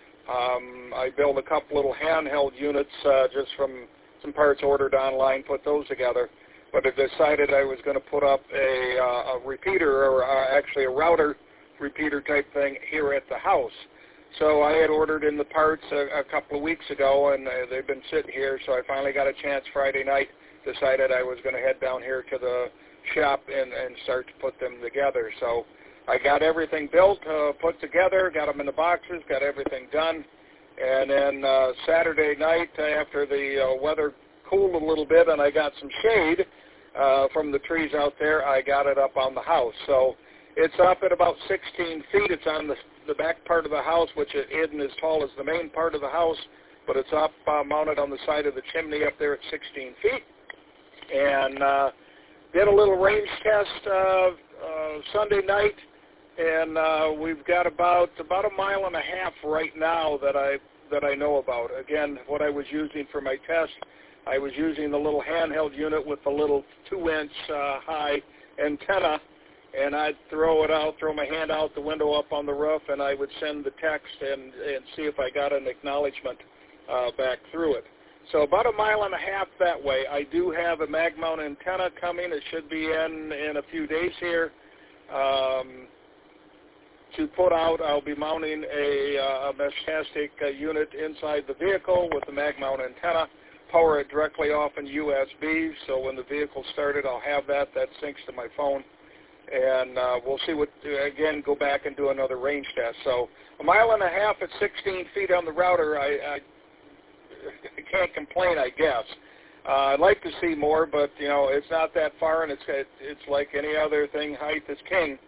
um, I built a couple little handheld units uh, just from some parts ordered online, put those together. But I decided I was going to put up a, uh, a repeater, or uh, actually a router repeater type thing here at the house. So I had ordered in the parts a, a couple of weeks ago, and uh, they've been sitting here, so I finally got a chance Friday night, decided I was going to head down here to the shop and, and start to put them together. So I got everything built, uh, put together, got them in the boxes, got everything done. And then uh, Saturday night, after the uh, weather cooled a little bit and I got some shade uh, from the trees out there, I got it up on the house. So it's up at about sixteen feet. It's on the, the back part of the house, which isn't as tall as the main part of the house, but it's up uh, mounted on the side of the chimney up there at sixteen feet. And uh, did a little range test uh, uh, Sunday night, and uh, we've got about about a mile and a half right now that I that I know about. Again, what I was using for my test, I was using the little handheld unit with the little two-inch uh, high antenna, and I'd throw it out, throw my hand out the window up on the roof, and I would send the text and, and see if I got an acknowledgement uh, back through it. So about a mile and a half that way. I do have a mag mount antenna coming. It should be in in a few days here. Um, to put out, I'll be mounting a, uh, a Mesh-tastic uh, unit inside the vehicle with the mag mount antenna, power it directly off in U S B, so when the vehicle started, I'll have that. That syncs to my phone. And uh, we'll see what, again, go back and do another range test. So a mile and a half at sixteen feet on the router, I, I, I can't complain, I guess. Uh, I'd like to see more, but, you know, it's not that far, and it's, it's like any other thing, height is king.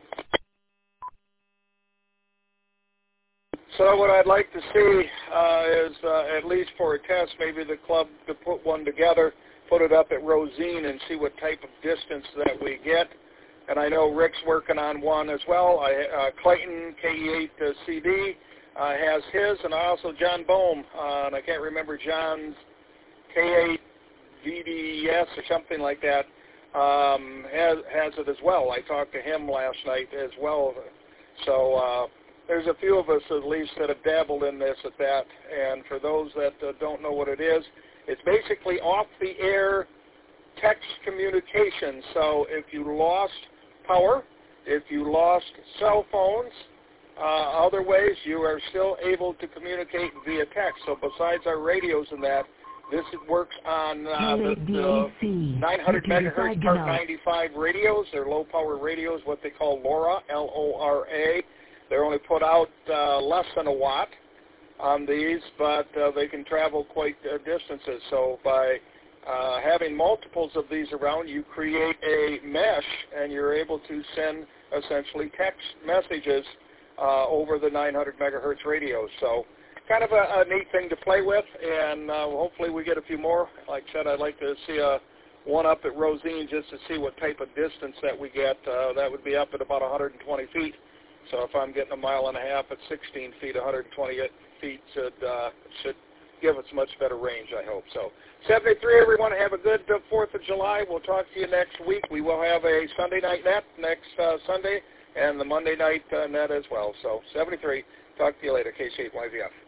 So what I'd like to see uh, is, uh, at least for a test, maybe the club to put one together, put it up at Rosine and see what type of distance that we get. And I know Rick's working on one as well. I, uh, Clayton, K E eight C D, uh, has his, and also John Bohm, uh, and I can't remember John's K eight V D S or something like that, um, has, has it as well. I talked to him last night as well. So uh, there's a few of us at least that have dabbled in this at that. And for those that uh, don't know what it is, it's basically off-the-air text communication. So if you lost power, if you lost cell phones, uh, other ways, you are still able to communicate via text. So besides our radios and that, this works on uh, the, the nine hundred megahertz Part ninety-five radios. They're low-power radios, what they call LoRa, L O R A. They're only put out uh, less than a watt on these, but uh, they can travel quite uh, distances. So by uh, having multiples of these around, you create a mesh, and you're able to send essentially text messages uh, over the nine hundred megahertz radios. So kind of a, a neat thing to play with, and uh, hopefully we get a few more. Like I said, I'd like to see a one up at Rosine just to see what type of distance that we get. Uh, that would be up at about one hundred twenty feet. So if I'm getting a mile and a half at sixteen feet, one hundred twenty feet should uh, should give us much better range, I hope. So seventy-three, everyone, have a good uh, fourth of July. We'll talk to you next week. We will have a Sunday night net next uh, Sunday and the Monday night uh, net as well. So seventy-three, talk to you later. K C eight Y V F.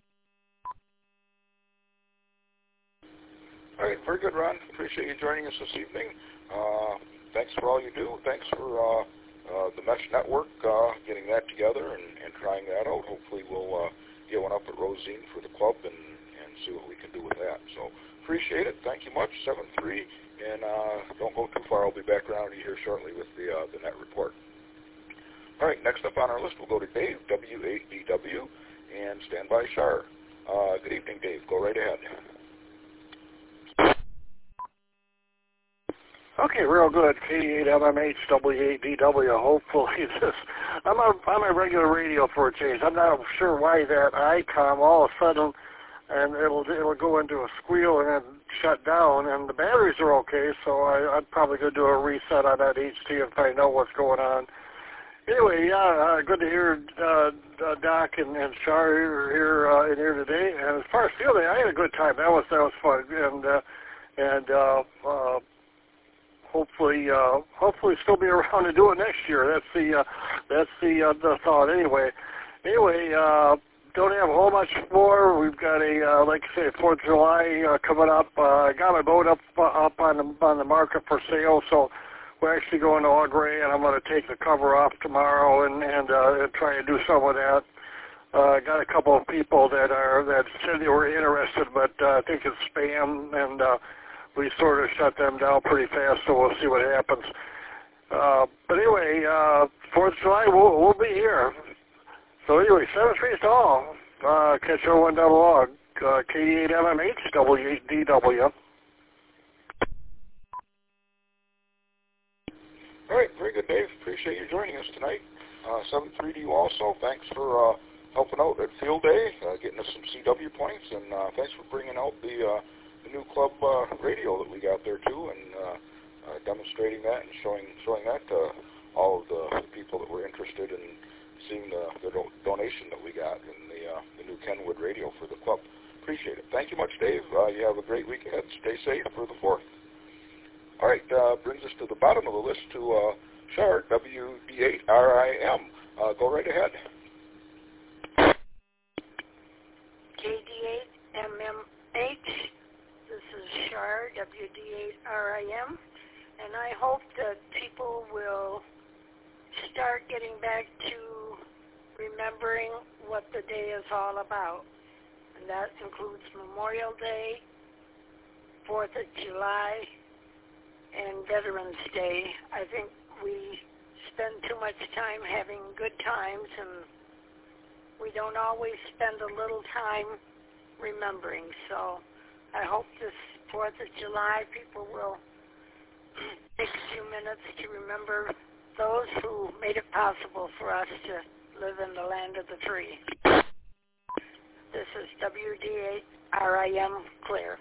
All right, very good, Ron. Appreciate you joining us this evening. Uh, thanks for all you do. Thanks for uh, uh, the Mesh Network, uh, getting that together and, and trying that out. Hopefully we'll uh, get one up at Rosine for the club and, and see what we can do with that. So appreciate it. Thank you much, seven three. And uh, don't go too far. I'll be back around to you here shortly with the, uh, the net report. All right, next up on our list, we'll go to Dave, W eight B W, and stand by Shar. Uh, good evening, Dave. Go right ahead. Okay, real good. K eight M M H W eight D W. Hopefully this. I'm on, I'm on regular radio for a change. I'm not sure why that I COM all of a sudden, and it'll it'll go into a squeal and then shut down. And the batteries are okay, so I, I'm probably going to do a reset on that H T if I know what's going on. Anyway, yeah, uh, good to hear uh, uh, Doc and, and Char here here, uh, in here today. And as far as field day, I had a good time. That was that was fun, and uh, and. Uh, uh, Hopefully, uh, hopefully, still be around to do it next year. That's the, uh, that's the, uh, the thought. Anyway, anyway, uh, don't have a whole much more. We've got a, uh, like I say, Fourth of July uh, coming up. Uh, I got my boat up, uh, up on the on the market for sale. So we're actually going to Au Gres, and I'm going to take the cover off tomorrow and and, uh, and try and do some of that. I uh, got a couple of people that are that said they were interested, but uh, I think it's spam and. Uh, We sort of shut them down pretty fast, so we'll see what happens. Uh, but anyway, uh, Fourth of July, we'll, we'll be here. So anyway, seven trees to all. Uh, catch oh one double log, uh, K eight M M H W eight D W. All right, very good, Dave. Appreciate you joining us tonight. Uh, seven three to you also. Thanks for uh, helping out at Field Day, uh, getting us some C W points, and uh, thanks for bringing out the... Uh, the new club uh, radio that we got there too, and uh, uh, demonstrating that and showing showing that to all of the people that were interested in seeing the, the do- donation that we got in the uh, the new Kenwood radio for the club. Appreciate it. Thank you much, Dave. Uh, you have a great week ahead. Stay safe for the fourth. All right, uh, brings us to the bottom of the list to uh, Char, W D eight R I M. Uh, go right ahead. K D eight M M H. This is Char, W D eight R I M, and I hope that people will start getting back to remembering what the day is all about. And that includes Memorial Day, Fourth of July, and Veterans Day. I think we spend too much time having good times, and we don't always spend a little time remembering. So I hope this Fourth of July people will take a few minutes to remember those who made it possible for us to live in the land of the free. This is W D eight R I M Clear.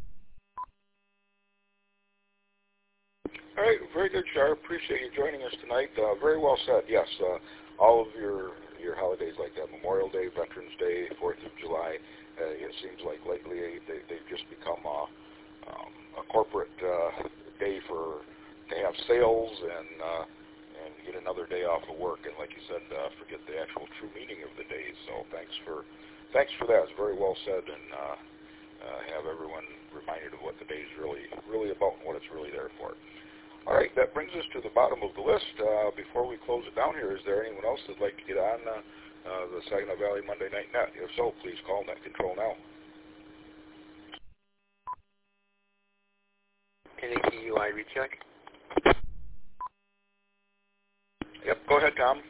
All right, very good, Char. Appreciate you joining us tonight. Uh, very well said. Yes, uh, all of your your holidays like that, Memorial Day, Veterans Day, Fourth of July. Uh, it seems like lately they, they've just become a, um, a corporate uh, day for to have sales and uh, and get another day off of work. And like you said, uh, forget the actual true meaning of the days. So thanks for thanks for that. It's very well said, and uh, uh, have everyone reminded of what the day is really really about and what it's really there for. All right, that brings us to the bottom of the list. Uh, before we close it down here, is there anyone else that'd like to get on uh, uh, the Saginaw Valley Monday Night Net? If so, please call Net Control now. N A T U I recheck. Yep, go ahead, Tom.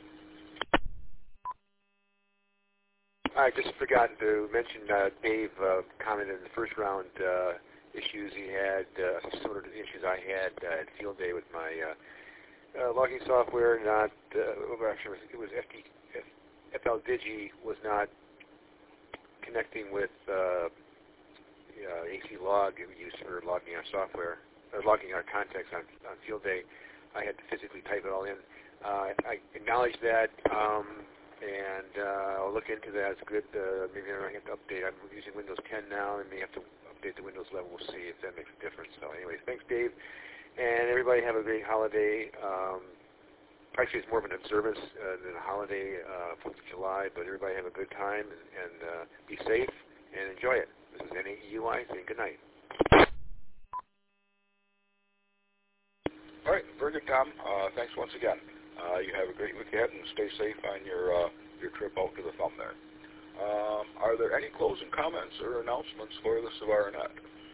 I just forgot to mention uh, Dave uh, commented in the first round uh, issues he had, uh, similar to the issues I had uh, at Field Day with my uh, uh, logging software. Not uh, well, actually, it was F D, F, FLDigi was not connecting with uh, uh, A C log we used for logging our software, or logging our contacts on, on Field Day. I had to physically type it all in. Uh, I acknowledge that, um, and uh, I'll look into that. It's good. Uh, maybe I have to update. I'm using Windows ten now, and may have to update the Windows eleven. We'll see if that makes a difference. So anyways, thanks, Dave. And everybody have a great holiday. Um, actually, it's more of an observance uh, than a holiday, uh, fourth of July, but everybody have a good time and, and uh, be safe and enjoy it. This is N A E U I saying good night. All right, very good, Tom. Uh, thanks once again. Uh, you have a great week ahead and stay safe on your uh, your trip out to the thumb there. Um, are there any closing comments or announcements for the Savara Net?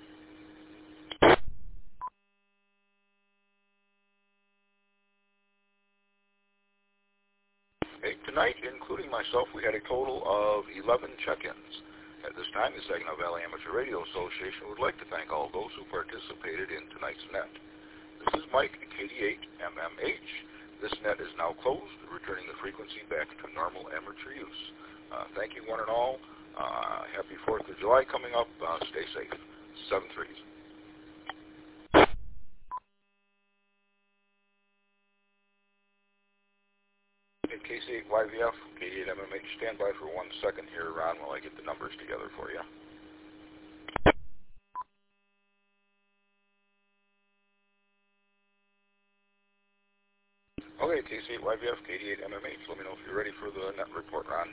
Hey, tonight, including myself, we had a total of eleven check-ins. At this time, the Saginaw Valley Amateur Radio Association would like to thank all those who participated in tonight's net. Mike, K D eight M M H. This net is now closed, returning the frequency back to normal amateur use. Uh, thank you, one and all. Uh, happy fourth of July coming up. Uh, stay safe. Seven threes. K C eight Y V F, K D eight M M H, stand by for one second here, Ron, while I get the numbers together for you. Okay, K C eight Y V F, K D eight M M H, let me know if you're ready for the net report, Ron.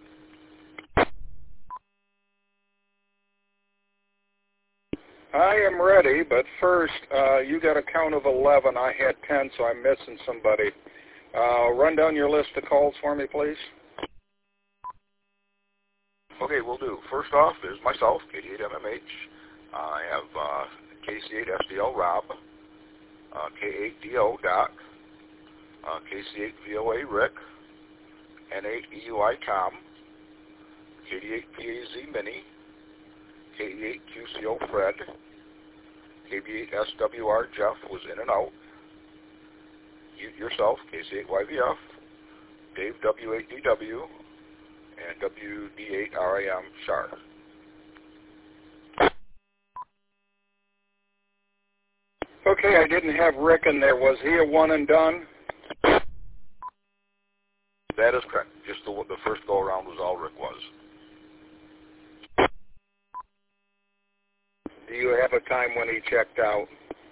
I am ready, but first, uh, you got a count of eleven. I had ten, so I'm missing somebody. Uh, run down your list of calls for me, please. Okay, will do. First off is myself, K D eight M M H. Uh, I have uh, K C eight S D L Rob, uh, K eight D O Doc, uh, K C eight V O A Rick, N eight E U I Tom, K D eight P A Z Mini, K D eight Q C O Fred, K D eight S W R Jeff was in and out, you, yourself, K C eight Y V F, Dave W eight D W, and W D eight R I M Shar. Okay, I didn't have Rick in there. Was he a one and done? That is correct. Just the, the first go-around was all Rick was. Do you have a time when he checked out?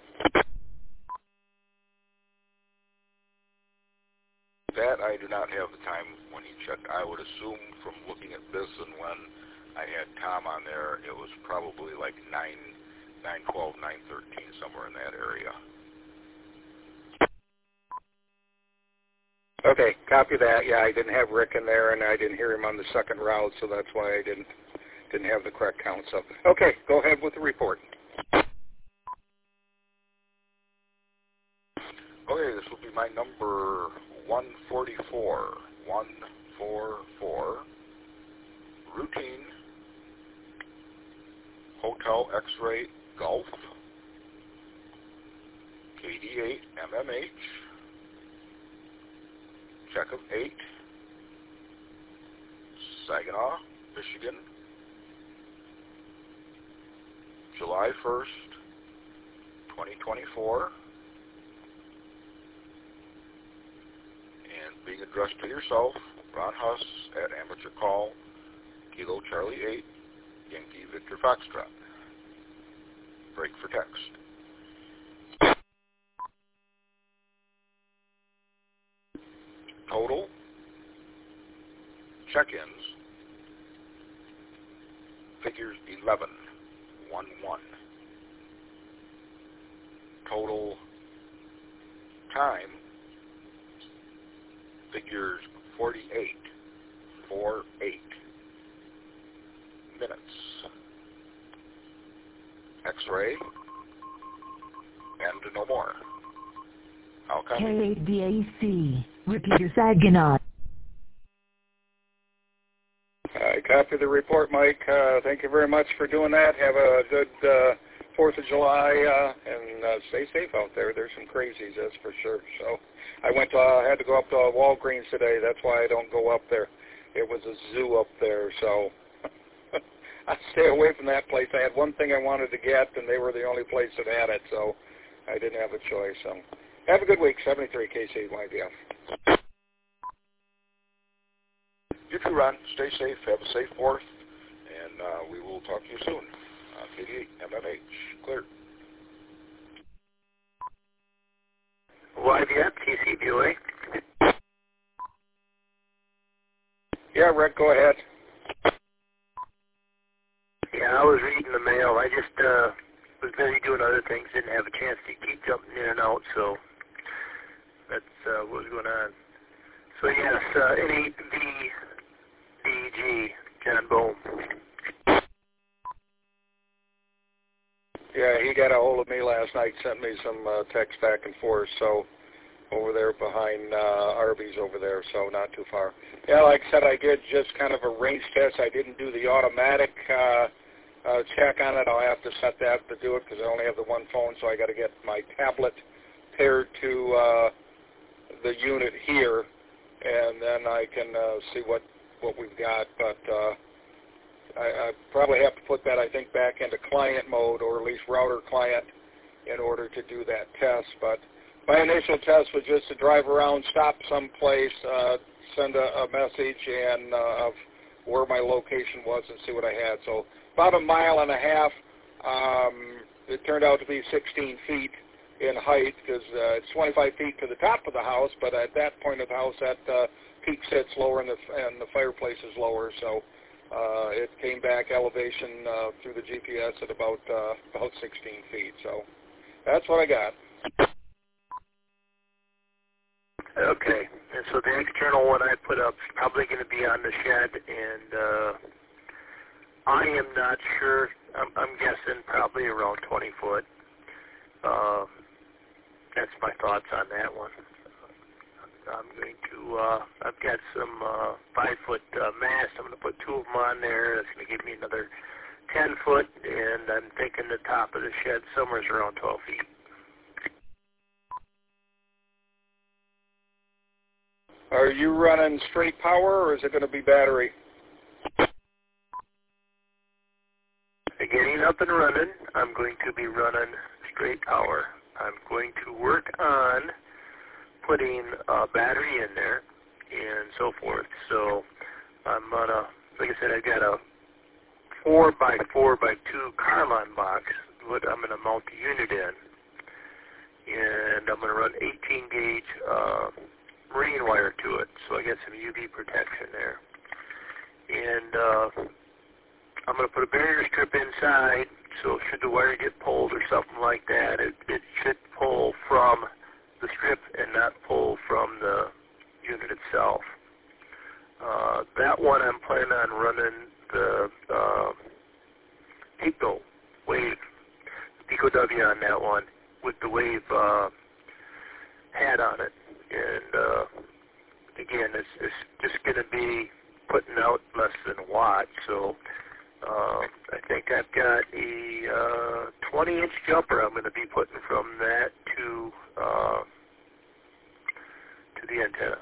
That I do not have the time when he checked. I would assume from looking at this and when I had Tom on there, it was probably like nine, nine twelve, nine thirteen, somewhere in that area. Okay, copy that. Yeah, I didn't have Rick in there, and I didn't hear him on the second route, so that's why I didn't didn't have the correct count. So, okay, go ahead with the report. Okay, this will be my number one forty-four. one forty-four. Routine. Hotel X-Ray Golf. K D eight M M H. Check of eight. Saginaw, Michigan. July first, twenty twenty-four. And being addressed to yourself, Ron Huss at Amateur Call, Kilo Charlie eight, Yankee Victor Foxtrot. Break for text. Total check-ins, figures eleven, one one. Total time, figures forty-eight, forty-eight minutes. X-ray, and no more. How come? K eight D A C, repeater Saginaw. I copy the report, Mike. Uh, thank you very much for doing that. Have a good uh, fourth of July, uh, and uh, stay safe out there. There's some crazies, that's for sure. So I went to, uh, had to go up to Walgreens today. That's why I don't go up there. It was a zoo up there, so I stay away from that place. I had one thing I wanted to get, and they were the only place that had it, so I didn't have a choice. So have a good week. seventy-three K C Y V F. You too, Ron. Stay safe. Have a safe fourth, and uh, we will talk to you soon. Uh, K D eight M M H, clear. Y V F, T C B O A. Yeah, Rick, go ahead. Yeah, I was reading the mail. I just uh, was busy doing other things, didn't have a chance to keep jumping in and out, so that's uh, what was going on. So yes, uh, N eight V D G, John Bohm. Yeah, he got a hold of me last night, sent me some uh, text back and forth, so over there behind uh, Arby's over there, so not too far. Yeah, like I said, I did just kind of a range test. I didn't do the automatic uh, uh, check on it. I'll have to set that to do it because I only have the one phone, so I got to get my tablet paired to uh, the unit here, and then I can uh, see what, what we've got. But uh, I, I probably have to put that, I think, back into client mode, or at least router client, in order to do that test. But my initial test was just to drive around, stop someplace, uh, send a, a message and uh, of where my location was and see what I had. So about a mile and a half. Um, it turned out to be sixteen feet in height, because uh, it's twenty-five feet to the top of the house, but at that point of the house, that uh, peak sits lower and the, and the fireplace is lower. So uh, it came back elevation uh, through the G P S at about uh, about sixteen feet. So that's what I got. Okay, and so the external one I put up is probably going to be on the shed, and uh, I am not sure. I'm, I'm guessing probably around twenty foot. Uh, that's my thoughts on that one. I'm going to, uh, I've got some uh, five foot uh, mast. I'm going to put two of them on there. That's going to give me another ten foot, and I'm thinking the top of the shed somewhere is around twelve feet. Are you running straight power, or is it going to be battery? Getting up and running, I'm going to be running straight power. I'm going to work on putting a battery in there and so forth. So I'm on a, like I said, I've got a four by four by two Carlon box, what I'm going to mount the unit in. And I'm going to run eighteen gauge uh, marine wire to it, so I get some U V protection there. And uh, I'm going to put a barrier strip inside, so should the wire get pulled or something like that, it, it should pull from the strip and not pull from the unit itself. Uh, that one I'm planning on running the uh, Pico Wave, Pico W on that one, with the Wave uh, hat on it. And uh, again, it's, it's just going to be putting out less than a watt, so uh, I think I've got a uh, twenty inch jumper I'm going to be putting from that to uh, to the antenna.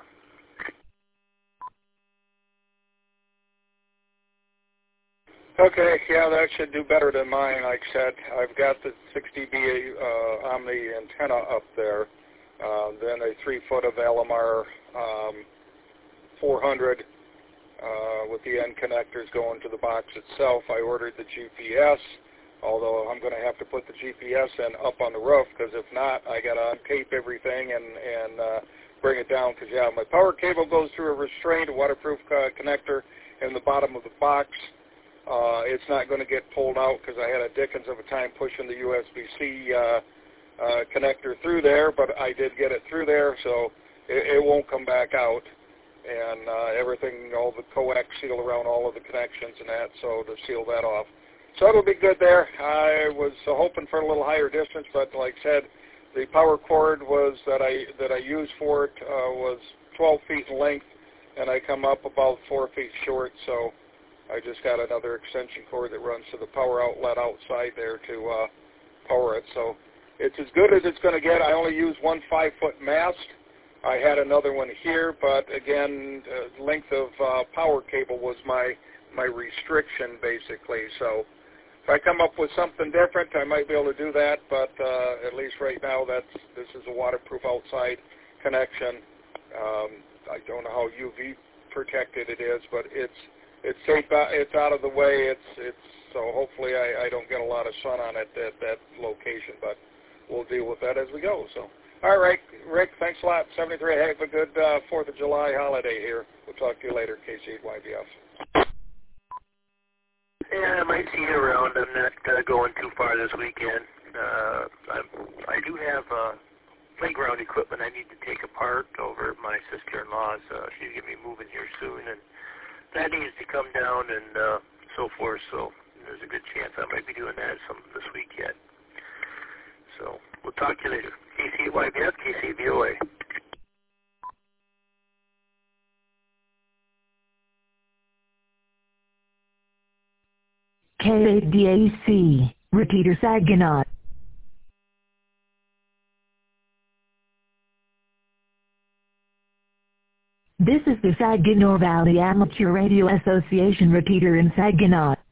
Okay, yeah, that should do better than mine. Like I said, I've got the six D B uh, Omni antenna up there, uh, then a three foot of Alamar um, four hundred. Uh, with the end connectors going to the box itself. I ordered the G P S, although I'm going to have to put the G P S in up on the roof, because if not, I got to untape everything and, and uh, bring it down, because, yeah, my power cable goes through a restrained waterproof uh, connector in the bottom of the box. Uh, it's not going to get pulled out, because I had a dickens of a time pushing the U S B C uh, uh, connector through there, but I did get it through there, so it, it won't come back out. And uh, everything, all the coax seal around all of the connections and that, so to seal that off. So it'll be good there. I was uh, hoping for a little higher distance, but like I said, the power cord was that I that I used for it uh, was twelve feet in length, and I come up about four feet short, so I just got another extension cord that runs to the power outlet outside there to uh, power it. So it's as good as it's going to get. I only use one five-foot mast. I had another one here, but again, uh, length of uh, power cable was my my restriction, basically. So if I come up with something different, I might be able to do that, but uh, at least right now, that's this is a waterproof outside connection. Um, I don't know how U V protected it is, but it's it's safe. It's out of the way. It's it's so hopefully I, I don't get a lot of sun on it at that location, but we'll deal with that as we go. So. All right, Rick, thanks a lot. seventy-three, have a good uh, fourth of July holiday here. We'll talk to you later, K C eight Y B F. Yeah, I might see you around. I'm not uh, going too far this weekend. Uh, I'm, I do have uh, playground equipment I need to take apart over at my sister-in-law's. Uh, she's going to be moving here soon, and that needs to come down and uh, so forth. So there's a good chance I might be doing that some this week yet. So we'll talk to you later. K C eight Y B F, K C V O A. K eight D A C, Repeater Saginaw. This is the Saginaw Valley Amateur Radio Association repeater in Saginaw.